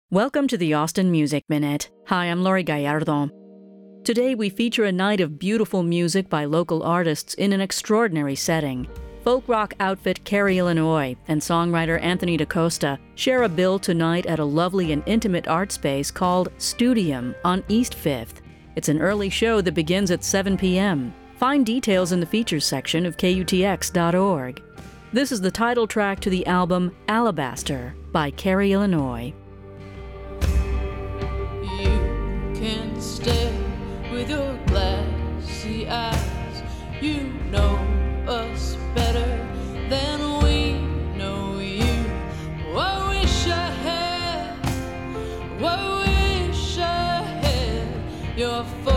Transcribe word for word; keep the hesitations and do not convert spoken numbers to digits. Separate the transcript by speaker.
Speaker 1: Welcome to the Austin Music Minute. Hi, I'm Lori Gallardo. Today we feature a night of beautiful music by local artists in an extraordinary setting. Folk rock outfit Carrie, Illinois, and songwriter Anthony DaCosta share a bill tonight at a lovely and intimate art space called Studium on East fifth. It's an early show that begins at seven p.m. Find details in the features section of K U T X dot org. This is the title track to the album Alabaster by Carrie, Illinois.
Speaker 2: Can stare with your glassy eyes. You know us better than we know you. I wish I had, I wish I had your phone.